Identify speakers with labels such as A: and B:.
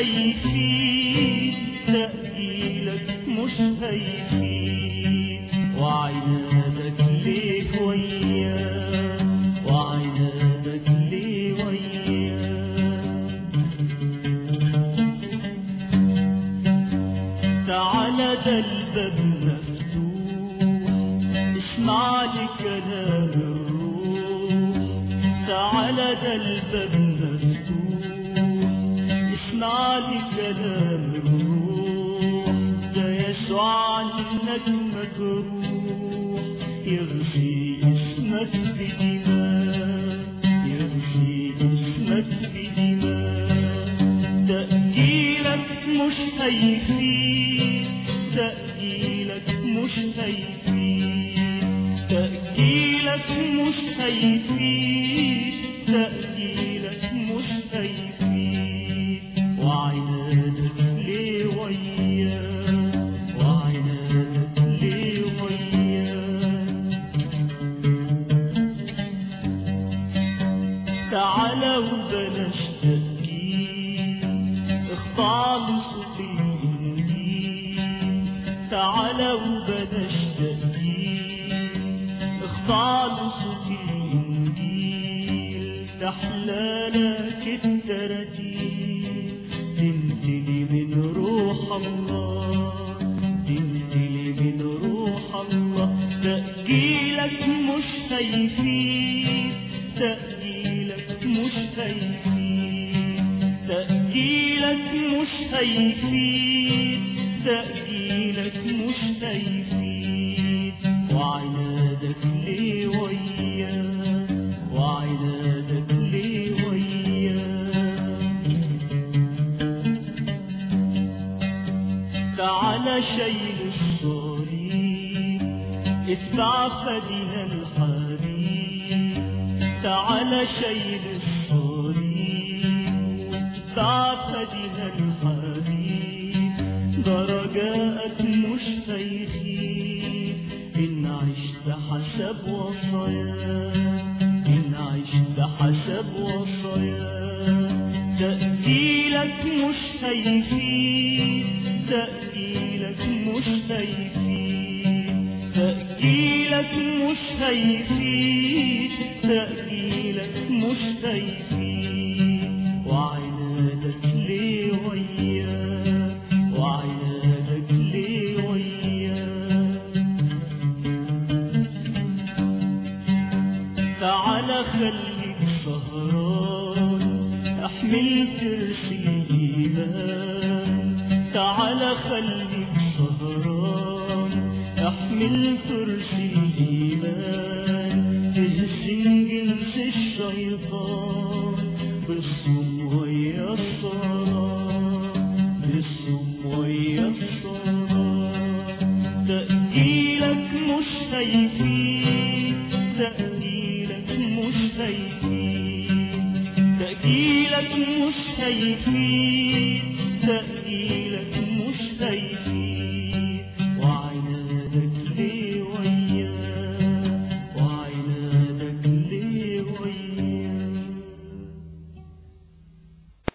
A: هيفيد، تأجيلك مش هيفيد، وعنادك ليه وياه، وعنادك ليه وياه. تعالى ده الباب مفتوح، اسمع لي كلام الروح. تعالى ده الباب مفتوح، اسمع لي كلام الروح. ده يسوع عنك مجروح، يغفي اسمك بدماء، يغفي اسمك بدماء. تأجيلك مش هيفيد، تأجيلك مش هيفيد، تأجيلك مش هيفيد، تأجيلك مش هيفيد، وعنادك ليه وياه، وعنادك ليه وياه. تعالى وبلاش تأجيل، اخضع لصوت الإنجيل. تعالى وبلاش تأجيل، اخضع لصوت الإنجيل. تحلالك التراتيل، تمتلي من روح الله، تمتلي من روح الله. تأجيلك مش هيفيد، تأجيلك مش هيفيد، تأجيلك مش هيفيد، تأجيلك مش هيفيد، وعنادك ليه وياه، وعنادك ليه وياه. تعالى شيل الصليب، اتبع فدينا الحبيب. تعالى شيل الصليب، اتبع فدينا الحبيب. درجات مش هيخيب، إن عشت حسب وصاياه، إن عشت حسب وصاياه. تأجيلك مش هيفيد، تأجيلك مش هيفيد، تأجيلك مش هيفيد، تأجيلك مش هيفيد، وعنادك ليه وياه، وعنادك ليه وياه. تعالى خليك سهران، احمل ترس الإيمان. تعالى خليك سهران، احمل ترس الإيمان. تهزم جنس الشيطان بالصوم ويا الصلاة، بالصوم ويا الصلاة. تأجيلك مش هيفيد، تأجيلك مش هيفيد، تأجيلك مش هيفيد، تأجيلك مش هيفيد،